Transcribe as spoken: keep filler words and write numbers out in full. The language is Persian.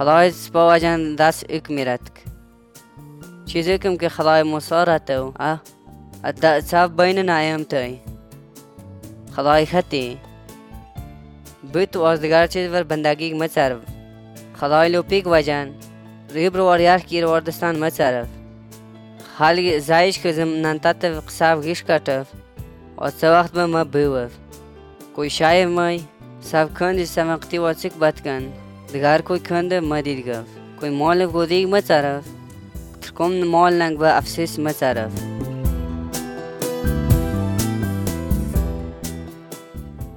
خدای سپا وجن دست اک میرتک چیزی کم که خدای مصارته اه اتا صاف بین نایم تای خدای خطی بیت و ازدگار چیز ور بندگی مصرف خدای لوپیک وجن ریبر وریار کیر وردستان مصرف حالی زایش که زمنانتات قصاب گیش کتف و سه وقت به ما بیوف کوئی شاید مای صاف کندی سمقتی و سک بات کن دگار کوئی کنده مدید گف کوئی مال گودیگ مصرف ترکم مال ننگ با افسیس مصرف